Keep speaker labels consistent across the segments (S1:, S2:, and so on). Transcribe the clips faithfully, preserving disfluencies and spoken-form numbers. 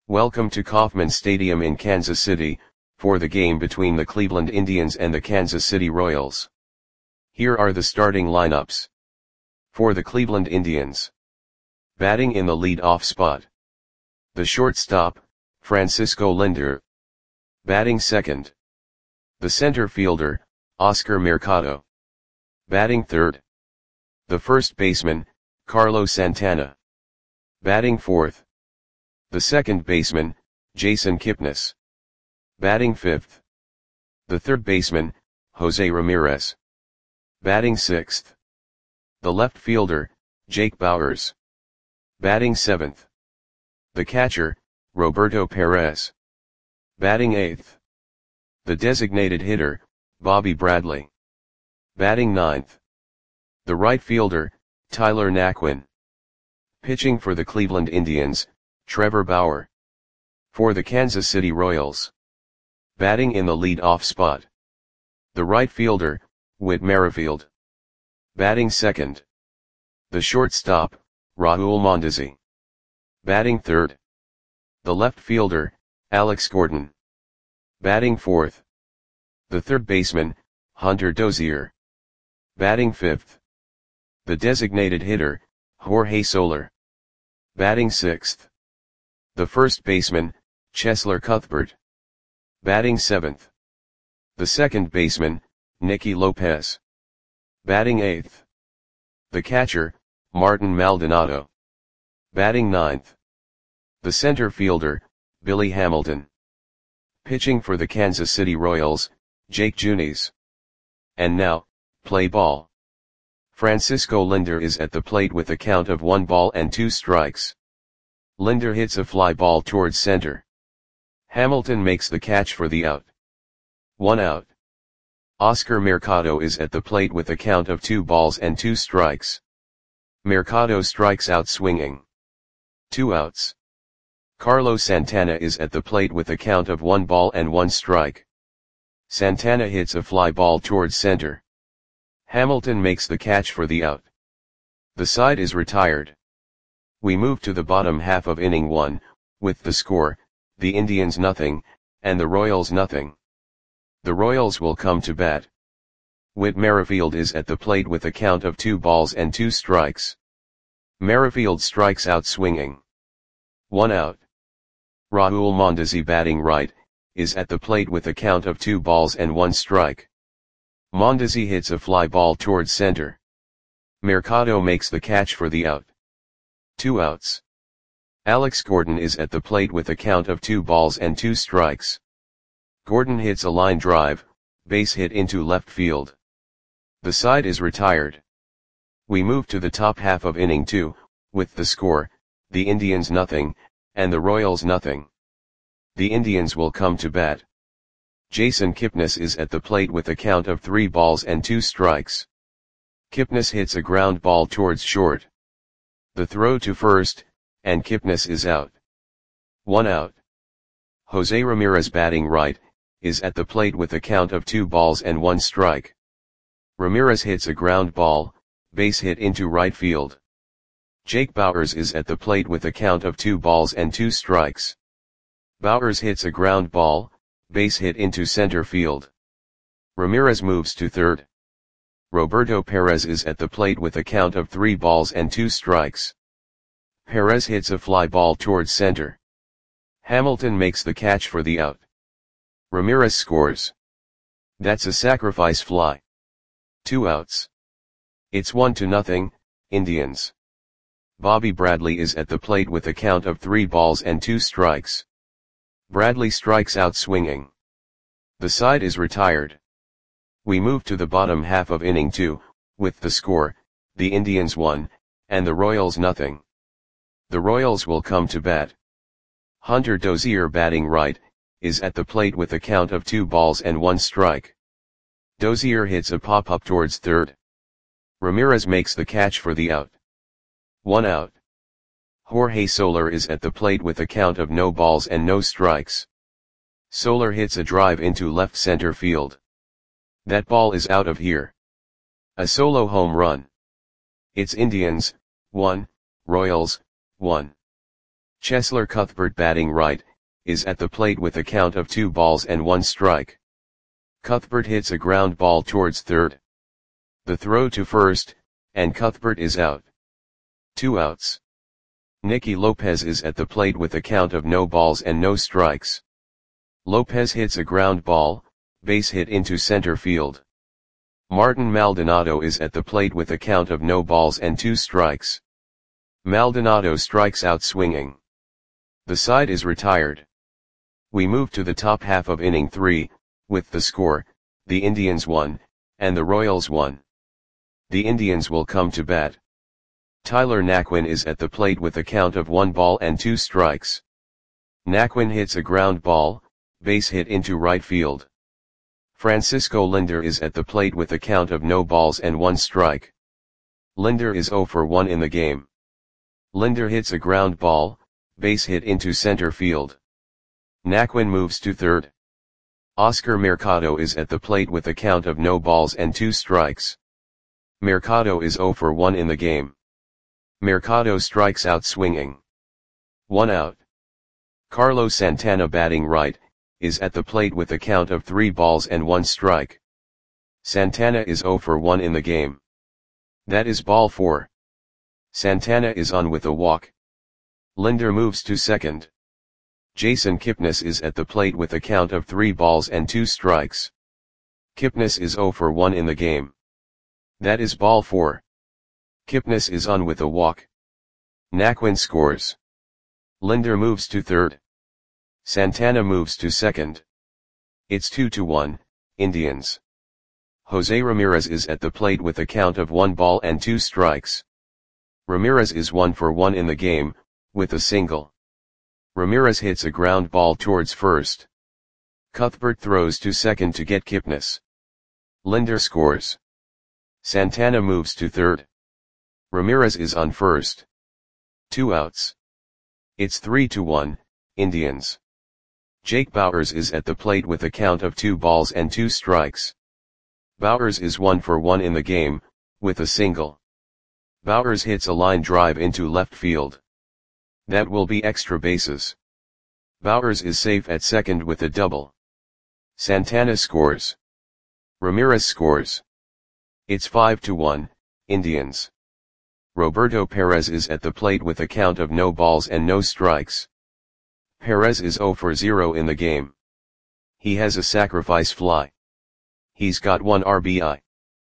S1: Welcome to Kauffman Stadium in Kansas City, for the game between the Cleveland Indians and the Kansas City Royals. Here are the starting lineups. For the Cleveland Indians. Batting in the lead-off spot. The shortstop, Francisco Lindor. Batting second. The center fielder, Oscar Mercado. Batting third. The first baseman, Carlos Santana. Batting fourth. The second baseman, Jason Kipnis. Batting fifth. The third baseman, Jose Ramirez. Batting sixth. The left fielder, Jake Bauers. Batting seventh. The catcher, Roberto Perez. Batting eighth. The designated hitter, Bobby Bradley. Batting ninth. The right fielder, Tyler Naquin. Pitching for the Cleveland Indians, Trevor Bauer. For the Kansas City Royals. Batting in the lead-off spot. The right fielder, Whit Merrifield. Batting second. The shortstop, Raul Mondesi. Batting third. The left fielder, Alex Gordon. Batting fourth. The third baseman, Hunter Dozier. Batting fifth. The designated hitter, Jorge Soler. Batting sixth. The first baseman, Cheslor Cuthbert. Batting seventh. The second baseman, Nicky Lopez. Batting eighth. The catcher, Martin Maldonado. Batting ninth. The center fielder, Billy Hamilton. Pitching for the Kansas City Royals, Jake Junis. And now, play ball. Francisco Lindor is at the plate with a count of one ball and two strikes. Lindor hits a fly ball towards center. Hamilton makes the catch for the out. One out. Oscar Mercado is at the plate with a count of two balls and two strikes. Mercado strikes out swinging. Two outs. Carlos Santana is at the plate with a count of one ball and one strike. Santana hits a fly ball towards center. Hamilton makes the catch for the out. The side is retired. We move to the bottom half of inning one, with the score, the Indians nothing, and the Royals nothing. The Royals will come to bat. Whit Merrifield is at the plate with a count of two balls and two strikes. Merrifield strikes out swinging. One out. Raul Mondesi, batting right, is at the plate with a count of two balls and one strike. Mondesi hits a fly ball towards center. Mercado makes the catch for the out. Two outs. Alex Gordon is at the plate with a count of two balls and two strikes. Gordon hits a line drive, base hit into left field. The side is retired. We move to the top half of inning two, with the score, the Indians nothing, and the Royals nothing. The Indians will come to bat. Jason Kipnis is at the plate with a count of three balls and two strikes. Kipnis hits a ground ball towards short. The throw to first, and Kipnis is out. One out. Jose Ramirez, batting right, is at the plate with a count of two balls and one strike. Ramirez hits a ground ball, base hit into right field. Jake Bauers is at the plate with a count of two balls and two strikes. Bauers hits a ground ball, base hit into center field. Ramirez moves to third. Roberto Perez is at the plate with a count of three balls and two strikes. Perez hits a fly ball towards center. Hamilton makes the catch for the out. Ramirez scores. That's a sacrifice fly. Two outs. It's one to nothing, Indians. Bobby Bradley is at the plate with a count of three balls and two strikes. Bradley strikes out swinging. The side is retired. We move to the bottom half of inning two, with the score, the Indians one, and the Royals nothing. The Royals will come to bat. Hunter Dozier, batting right, is at the plate with a count of two balls and one strike. Dozier hits a pop-up towards third. Ramirez makes the catch for the out. One out. Jorge Soler is at the plate with a count of no balls and no strikes. Soler hits a drive into left center field. That ball is out of here. A solo home run. It's Indians, one, Royals, one. Chesler Cuthbert batting right, is at the plate with a count of two balls and one strike. Cuthbert hits a ground ball towards third. The throw to first, and Cuthbert is out. Two outs. Nicky Lopez is at the plate with a count of no balls and no strikes. Lopez hits a ground ball, base hit into center field. Martin Maldonado is at the plate with a count of no balls and two strikes. Maldonado strikes out swinging. The side is retired. We move to the top half of inning three, with the score, the Indians won, and the Royals won. The Indians will come to bat. Tyler Naquin is at the plate with a count of one ball and two strikes. Naquin hits a ground ball, base hit into right field. Francisco Lindor is at the plate with a count of no balls and one strike. Lindor is zero for one in the game. Lindor hits a ground ball, base hit into center field. Naquin moves to third. Oscar Mercado is at the plate with a count of no balls and two strikes. Mercado is zero for one in the game. Mercado strikes out swinging. One out. Carlos Santana batting right, is at the plate with a count of three balls and one strike. Santana is zero for one in the game. That is ball four. Santana is on with a walk. Lindor moves to second. Jason Kipnis is at the plate with a count of three balls and two strikes. Kipnis is zero for one in the game. That is ball four. Kipnis is on with a walk. Naquin scores. Lindor moves to third. Santana moves to second. It's two to one, Indians. Jose Ramirez is at the plate with a count of one ball and two strikes. Ramirez is one for one in the game, with a single. Ramirez hits a ground ball towards first. Cuthbert throws to second to get Kipnis. Lindor scores. Santana moves to third. Ramirez is on first. Two outs. It's three to one, Indians. Jake Bauers is at the plate with a count of two balls and two strikes. Bauers is one for one in the game, with a single. Bauers hits a line drive into left field. That will be extra bases. Bauers is safe at second with a double. Santana scores. Ramirez scores. It's five to one, Indians. Roberto Perez is at the plate with a count of no balls and no strikes. Perez is zero for zero in the game. He has a sacrifice fly. He's got one R B I.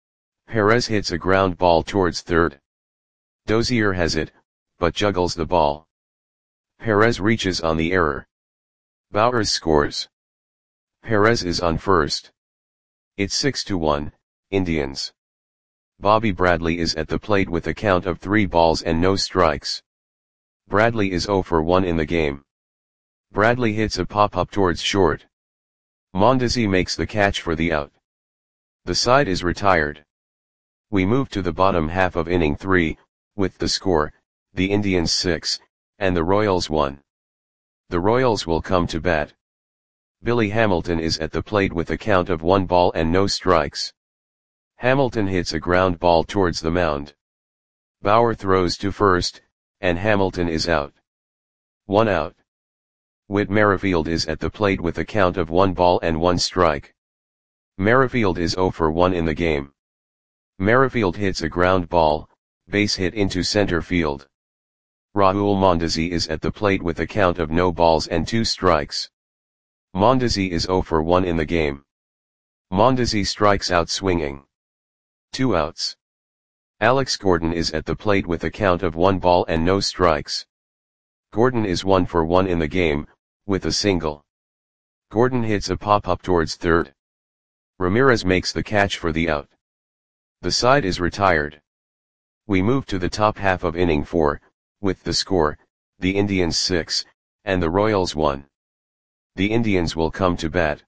S1: Perez hits a ground ball towards third. Dozier has it, but juggles the ball. Perez reaches on the error. Bauers scores. Perez is on first. It's six to one, Indians. Bobby Bradley is at the plate with a count of three balls and no strikes. Bradley is zero for one in the game. Bradley hits a pop-up towards short. Mondesi makes the catch for the out. The side is retired. We move to the bottom half of inning three, with the score, the Indians six, and the Royals one. The Royals will come to bat. Billy Hamilton is at the plate with a count of one ball and no strikes. Hamilton hits a ground ball towards the mound. Bauer throws to first, and Hamilton is out. One out. Whit Merrifield is at the plate with a count of one ball and one strike. Merrifield is zero for one in the game. Merrifield hits a ground ball, base hit into center field. Raul Mondesi is at the plate with a count of no balls and two strikes. Mondesi is zero for one in the game. Mondesi strikes out swinging. Two outs. Alex Gordon is at the plate with a count of one ball and no strikes. Gordon is one for one in the game, with a single. Gordon hits a pop-up towards third. Ramirez makes the catch for the out. The side is retired. We move to the top half of inning four, with the score, the Indians six, and the Royals one. The Indians will come to bat.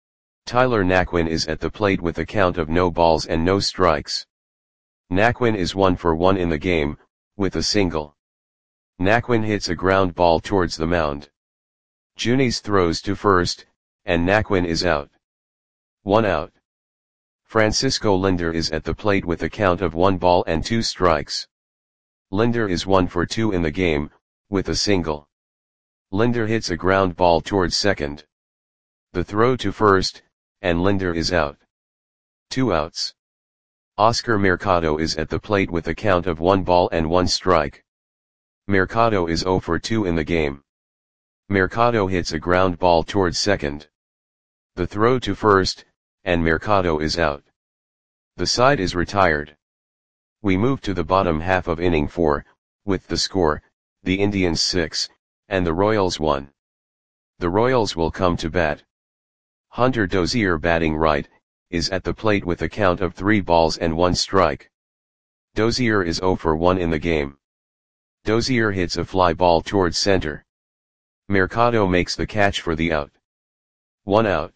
S1: Tyler Naquin is at the plate with a count of no balls and no strikes. Naquin is one for one in the game, with a single. Naquin hits a ground ball towards the mound. Junis throws to first, and Naquin is out. One out. Francisco Lindor is at the plate with a count of one ball and two strikes. Lindor is one for two in the game, with a single. Linder hits a ground ball towards second. The throw to first, and Linder is out. Two outs. Oscar Mercado is at the plate with a count of one ball and one strike. Mercado is zero for two in the game. Mercado hits a ground ball towards second. The throw to first, and Mercado is out. The side is retired. We move to the bottom half of inning four, with the score, the Indians six, and the Royals one. The Royals will come to bat. Hunter Dozier, batting right, is at the plate with a count of three balls and one strike. Dozier is zero for one in the game. Dozier hits a fly ball towards center. Mercado makes the catch for the out. One out.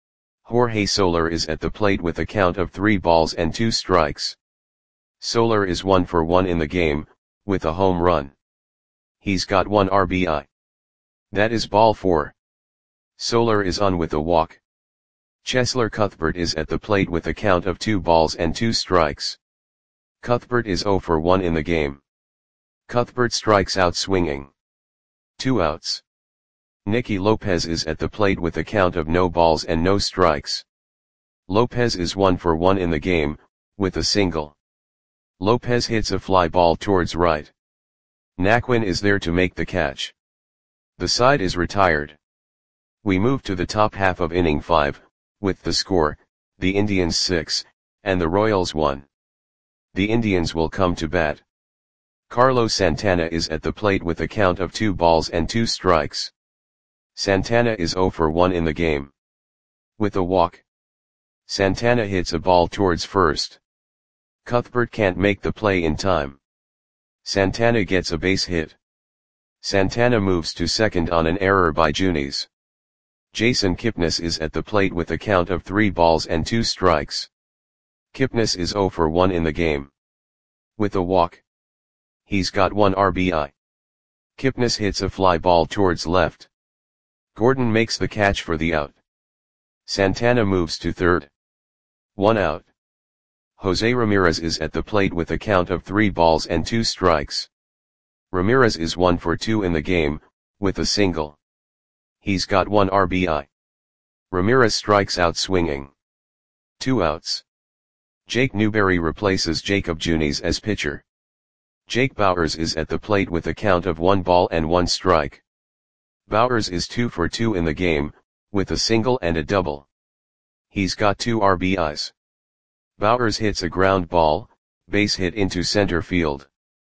S1: Jorge Soler is at the plate with a count of three balls and two strikes. Soler is one for one in the game, with a home run. He's got one R B I. That is ball four. Soler is on with a walk. Cheslor Cuthbert is at the plate with a count of two balls and two strikes. Cuthbert is zero for one in the game. Cuthbert strikes out swinging. Two outs. Nicky Lopez is at the plate with a count of no balls and no strikes. Lopez is one for one in the game, with a single. Lopez hits a fly ball towards right. Naquin is there to make the catch. The side is retired. We move to the top half of inning five, with the score, the Indians six, and the Royals one. The Indians will come to bat. Carlos Santana is at the plate with a count of two balls and two strikes. Santana is zero for one in the game. With a walk. Santana hits a ball towards first. Cuthbert can't make the play in time. Santana gets a base hit. Santana moves to second on an error by Junis. Jason Kipnis is at the plate with a count of three balls and two strikes. Kipnis is zero for one in the game. With a walk. He's got one R B I. Kipnis hits a fly ball towards left. Gordon makes the catch for the out. Santana moves to third. One out. Jose Ramirez is at the plate with a count of three balls and two strikes. Ramirez is one for two in the game, with a single. He's got one R B I. Ramirez strikes out swinging. Two outs. Jake Newberry replaces Jacob Junis as pitcher. Jake Bauers is at the plate with a count of one ball and one strike. Bauers is two for two in the game, with a single and a double. He's got two R B Is. Bauers hits a ground ball, base hit into center field.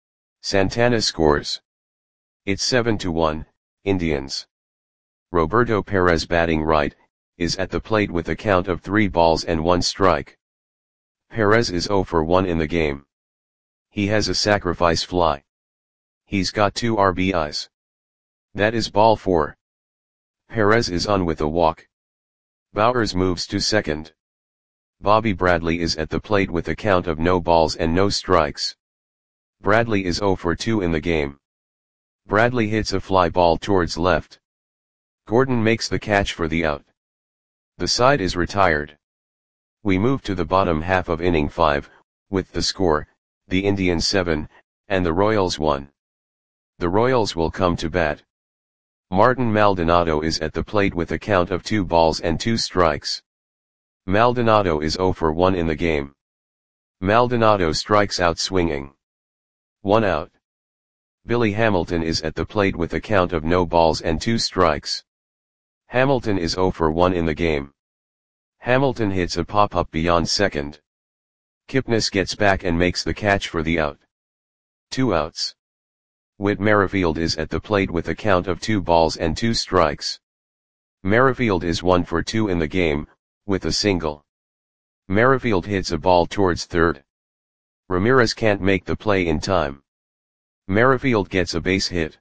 S1: Santana scores. It's seven to one, Indians. Roberto Perez, batting right, is at the plate with a count of three balls and one strike. Perez is zero for one in the game. He has a sacrifice fly. He's got two R B Is. That is ball four. Perez is on with a walk. Bauers moves to second. Bobby Bradley is at the plate with a count of no balls and no strikes. Bradley is zero for two in the game. Bradley hits a fly ball towards left. Gordon makes the catch for the out. The side is retired. We move to the bottom half of inning five, with the score, the Indians seven, and the Royals one. The Royals will come to bat. Martin Maldonado is at the plate with a count of two balls and two strikes. Maldonado is zero for one in the game. Maldonado strikes out swinging. One out. Billy Hamilton is at the plate with a count of no balls and two strikes. Hamilton is zero for one in the game. Hamilton hits a pop-up beyond second. Kipnis gets back and makes the catch for the out. Two outs. Whit Merrifield is at the plate with a count of two balls and two strikes. Merrifield is one for two in the game, with a single. Merrifield hits a ball towards third. Ramirez can't make the play in time. Merrifield gets a base hit.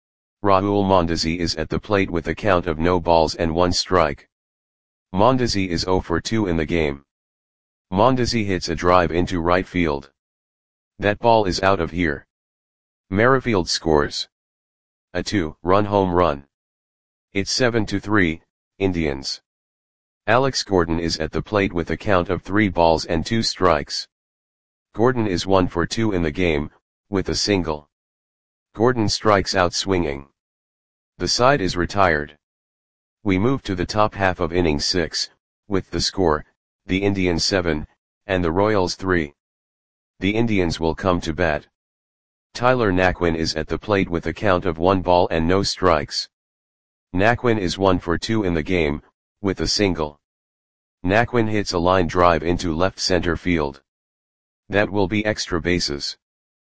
S1: Raul Mondesi is at the plate with a count of no balls and one strike. Mondesi is zero for two in the game. Mondesi hits a drive into right field. That ball is out of here. Merrifield scores a two-run home run. It's seven to three, Indians. Alex Gordon is at the plate with a count of three balls and two strikes. Gordon is one for two in the game, with a single. Gordon strikes out swinging. The side is retired. We move to the top half of inning six, with the score, the Indians seven, and the Royals three. The Indians will come to bat. Tyler Naquin is at the plate with a count of one ball and no strikes. Naquin is one for two in the game, with a single. Naquin hits a line drive into left center field. That will be extra bases.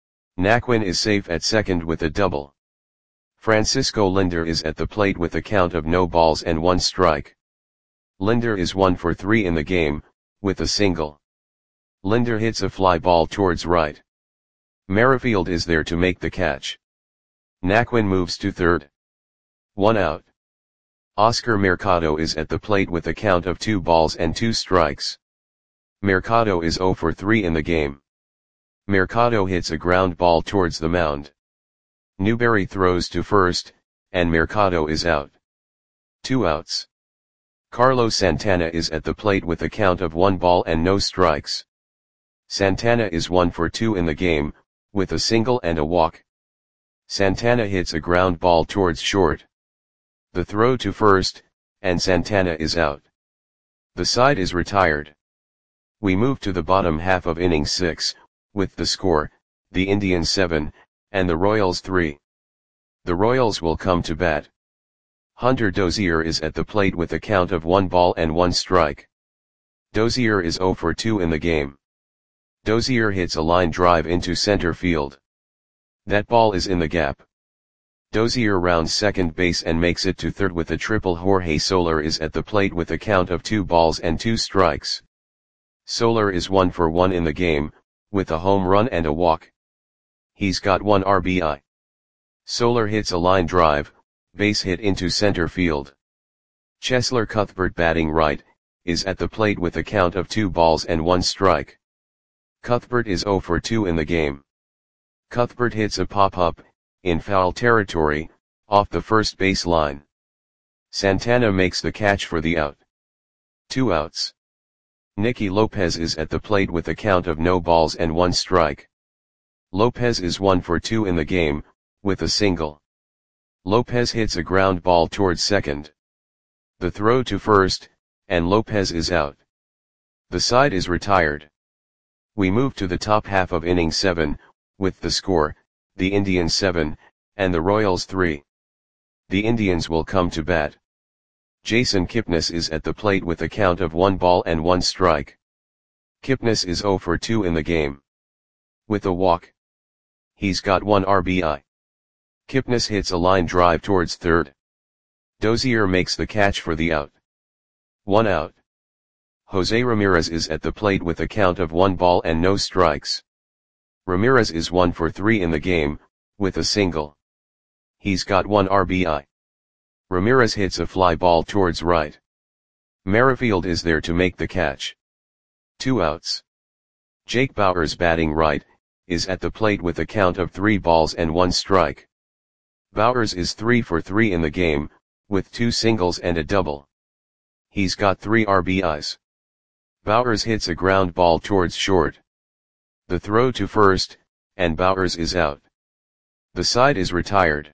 S1: Naquin is safe at second with a double. Francisco Lindor is at the plate with a count of no balls and one strike. Lindor is one for three in the game, with a single. Lindor hits a fly ball towards right. Merrifield is there to make the catch. Naquin moves to third. One out. Oscar Mercado is at the plate with a count of two balls and two strikes. Mercado is zero for three in the game. Mercado hits a ground ball towards the mound. Newberry throws to first, and Mercado is out. Two outs. Carlos Santana is at the plate with a count of one ball and no strikes. Santana is one for two in the game, with a single and a walk. Santana hits a ground ball towards short. The throw to first, and Santana is out. The side is retired. We move to the bottom half of inning six, with the score, the Indians seven, and the Royals three. The Royals will come to bat. Hunter Dozier is at the plate with a count of one ball and one strike. Dozier is zero for two in the game. Dozier hits a line drive into center field. That ball is in the gap. Dozier rounds second base and makes it to third with a triple. Jorge Soler is at the plate with a count of two balls and two strikes. Soler is one for one in the game, with a home run and a walk. He's got one R B I. Soler hits a line drive, base hit into center field. Cheslor Cuthbert, batting right, is at the plate with a count of two balls and one strike. Cuthbert is zero for two in the game. Cuthbert hits a pop-up, in foul territory, off the first base line. Santana makes the catch for the out. Two outs. Nicky Lopez is at the plate with a count of no balls and one strike. Lopez is one for two in the game, with a single. Lopez hits a ground ball towards second. The throw to first, and Lopez is out. The side is retired. We move to the top half of inning seven, with the score, the Indians seven, and the Royals three. The Indians will come to bat. Jason Kipnis is at the plate with a count of one ball and one strike. Kipnis is zero for two in the game. With a walk. He's got one R B I. Kipnis hits a line drive towards third. Dozier makes the catch for the out. One out. Jose Ramirez is at the plate with a count of one ball and no strikes. Ramirez is one for three in the game, with a single. He's got one R B I. Ramirez hits a fly ball towards right. Merrifield is there to make the catch. Two outs. Jake Bauers, batting right, is at the plate with a count of three balls and one strike. Bauers is three for three in the game, with two singles and a double. He's got three R B Is. Bauers hits a ground ball towards short. The throw to first, and Bauers is out. The side is retired.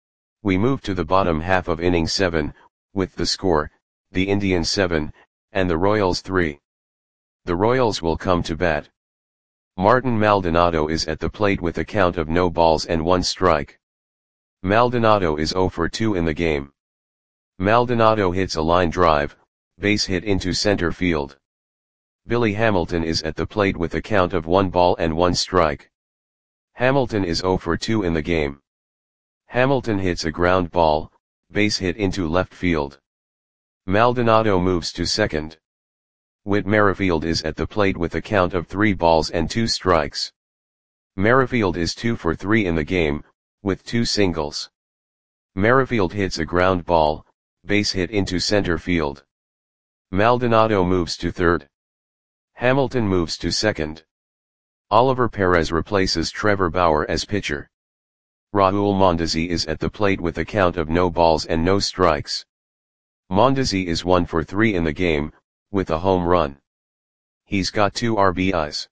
S1: We move to the bottom half of inning seven, with the score, the Indians seven, and the Royals three. The Royals will come to bat. Martin Maldonado is at the plate with a count of no balls and one strike. Maldonado is zero for two in the game. Maldonado hits a line drive, base hit into center field. Billy Hamilton is at the plate with a count of one ball and one strike. Hamilton is zero for two in the game. Hamilton hits a ground ball, base hit into left field. Maldonado moves to second. Whit Merrifield is at the plate with a count of three balls and two strikes. Merrifield is two for three in the game, with two singles. Merrifield hits a ground ball, base hit into center field. Maldonado moves to third. Hamilton moves to second. Oliver Perez replaces Trevor Bauer as pitcher. Raul Mondesi is at the plate with a count of no balls and no strikes. Mondesi is one for three in the game, with a home run. He's got two R B Is.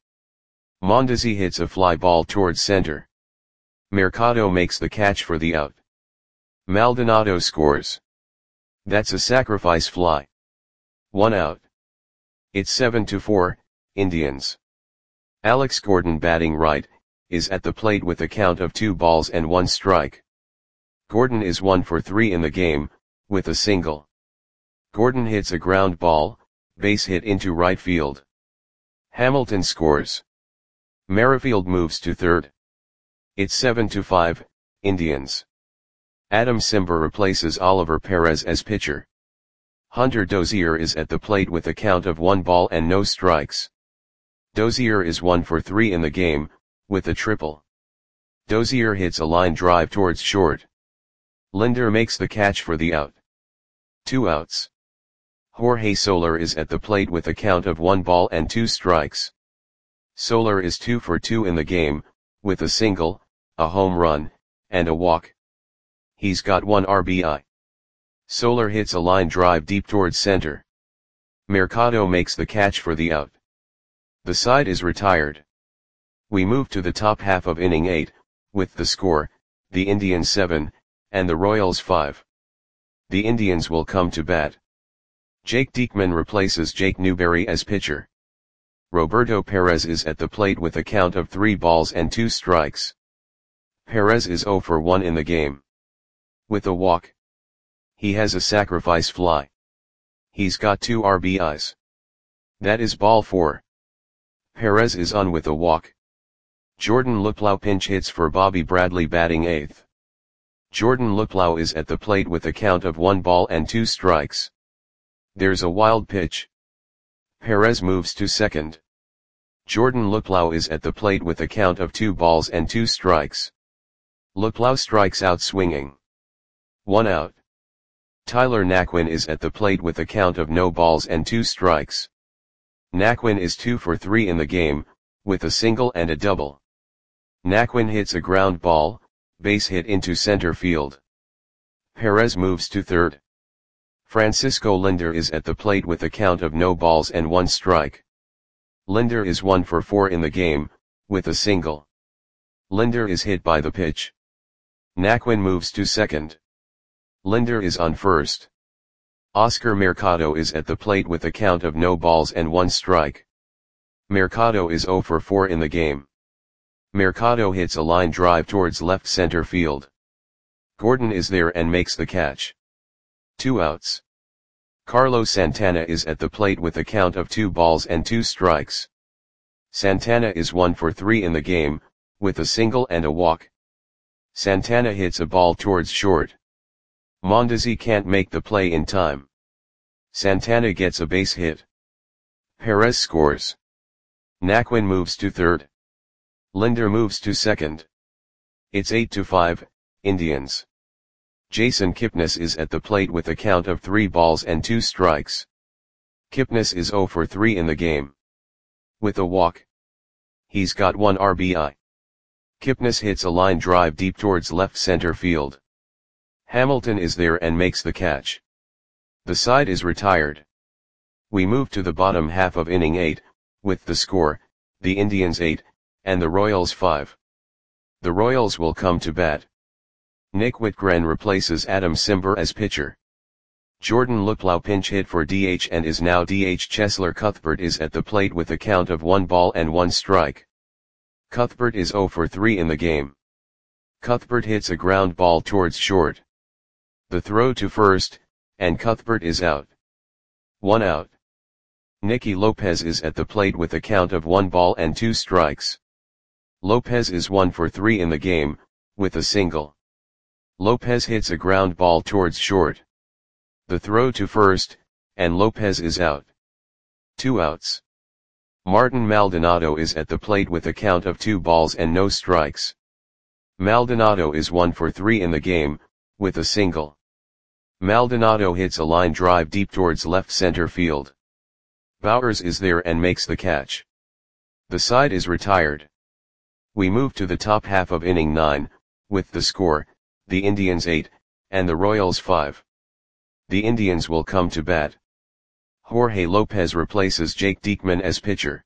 S1: Mondesi hits a fly ball towards center. Mercado makes the catch for the out. Maldonado scores. That's a sacrifice fly. One out. It's seven to four, Indians. Alex Gordon batting right, is at the plate with a count of two balls and one strike. Gordon is one for three in the game, with a single. Gordon hits a ground ball, base hit into right field. Hamilton scores. Merrifield moves to third. It's seven to five, Indians. Adam Cimber replaces Oliver Perez as pitcher. Hunter Dozier is at the plate with a count of one ball and no strikes. Dozier is one for three in the game, with a triple. Dozier hits a line drive towards short. Linder makes the catch for the out. Two outs. Jorge Soler is at the plate with a count of one ball and two strikes. Soler is two for two in the game, with a single, a home run, and a walk. He's got one R B I. Soler hits a line drive deep towards center. Mercado makes the catch for the out. The side is retired. We move to the top half of inning eight, with the score, the Indians seven, and the Royals five. The Indians will come to bat. Jake Diekman replaces Jake Newberry as pitcher. Roberto Perez is at the plate with a count of three balls and two strikes. Perez is zero for one in the game. With a walk. He has a sacrifice fly. He's got two R B Is. That is ball four. Perez is on with a walk. Jordan Luplow pinch hits for Bobby Bradley batting eighth. Jordan Luplow is at the plate with a count of one ball and two strikes. There's a wild pitch. Perez moves to second. Jordan Luplow is at the plate with a count of two balls and two strikes. Luplow strikes out swinging. One out. Tyler Naquin is at the plate with a count of no balls and two strikes. Naquin is two for three in the game, with a single and a double. Naquin hits a ground ball, base hit into center field. Perez moves to third. Francisco Linder is at the plate with a count of no balls and one strike. Linder is one for four in the game, with a single. Linder is hit by the pitch. Naquin moves to second. Linder is on first. Oscar Mercado is at the plate with a count of no balls and one strike. Mercado is zero for four in the game. Mercado hits a line drive towards left center field. Gordon is there and makes the catch. Two outs. Carlos Santana is at the plate with a count of two balls and two strikes. Santana is one for three in the game, with a single and a walk. Santana hits a ball towards short. Mondesi can't make the play in time. Santana gets a base hit. Perez scores. Naquin moves to third. Linder moves to second. It's eight to five, Indians. Jason Kipnis is at the plate with a count of three balls and two strikes. Kipnis is zero for three in the game. With a walk. He's got one R B I. Kipnis hits a line drive deep towards left center field. Hamilton is there and makes the catch. The side is retired. We move to the bottom half of inning eight, with the score, the Indians eight, and the Royals five. The Royals will come to bat. Nick Whitgren replaces Adam Cimber as pitcher. Jordan Luplow pinch hit for D H and is now D H. Cheslor Cuthbert is at the plate with a count of one ball and one strike. Cuthbert is zero for three in the game. Cuthbert hits a ground ball towards short. The throw to first, and Cuthbert is out. One out. Nicky Lopez is at the plate with a count of one ball and two strikes. Lopez is one for three in the game, with a single. Lopez hits a ground ball towards short. The throw to first, and Lopez is out. Two outs. Martin Maldonado is at the plate with a count of two balls and no strikes. Maldonado is one for three in the game, with a single. Maldonado hits a line drive deep towards left center field. Bowers is there and makes the catch. The side is retired. We move to the top half of inning nine, with the score, the Indians eight, and the Royals five. The Indians will come to bat. Jorge Lopez replaces Jake Diekman as pitcher.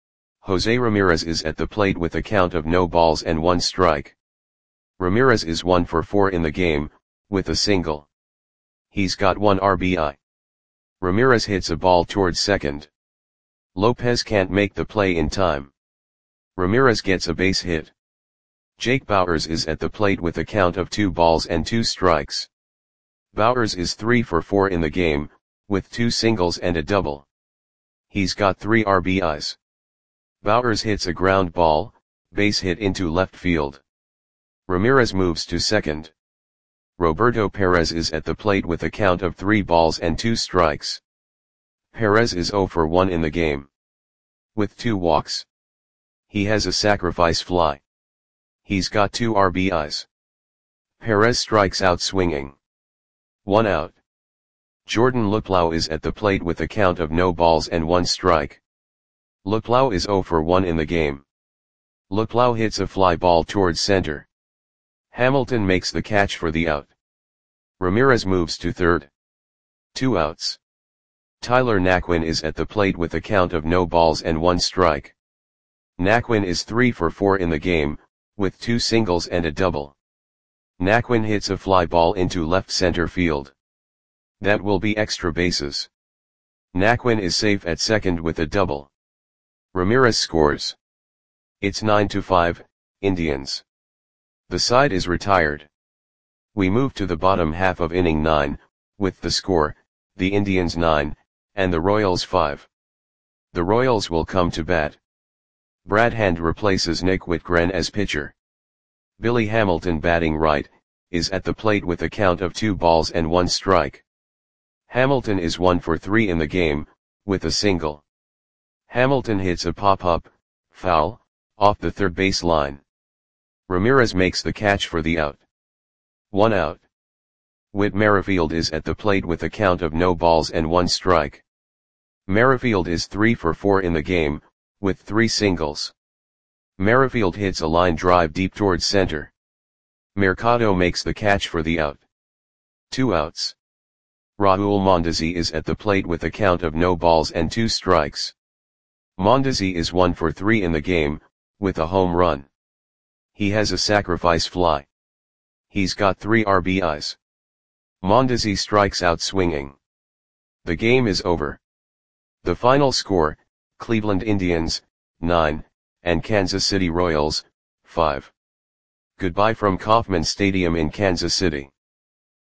S1: Jose Ramirez is at the plate with a count of no balls and one strike. Ramirez is one for four in the game, with a single. He's got one R B I. Ramirez hits a ball towards second. Lopez can't make the play in time. Ramirez gets a base hit. Jake Bauers is at the plate with a count of two balls and two strikes. Bauers is three for four in the game, with two singles and a double. He's got three R B Is. Bauers hits a ground ball, base hit into left field. Ramirez moves to second. Roberto Perez is at the plate with a count of three balls and two strikes. Perez is zero for one in the game, with two walks. He has a sacrifice fly. He's got two R B Is. Perez strikes out swinging. One out. Jordan Luplow is at the plate with a count of no balls and one strike. Luplow is zero for one in the game. Luplow hits a fly ball towards center. Hamilton makes the catch for the out. Ramirez moves to third. Two outs. Tyler Naquin is at the plate with a count of no balls and one strike. Naquin is three for four in the game, with two singles and a double. Naquin hits a fly ball into left center field. That will be extra bases. Naquin is safe at second with a double. Ramirez scores. It's nine to five, Indians. The side is retired. We move to the bottom half of inning nine, with the score, the Indians nine, and the Royals five. The Royals will come to bat. Brad Hand replaces Nick Whitgren as pitcher. Billy Hamilton, batting right, is at the plate with a count of two balls and one strike. Hamilton is one for three in the game, with a single. Hamilton hits a pop-up, foul, off the third base line. Ramirez makes the catch for the out. One out. Whit Merrifield is at the plate with a count of no balls and one strike. Merrifield is three for four in the game, with three singles. Merrifield hits a line drive deep towards center. Mercado makes the catch for the out. Two outs. Raul Mondesi is at the plate with a count of no balls and two strikes. Mondesi is one for three in the game, with a home run. He has a sacrifice fly. He's got three R B Is. Mondesi strikes out swinging. The game is over. The final score, Cleveland Indians, nine, and Kansas City Royals, five. Goodbye from Kauffman Stadium in Kansas City.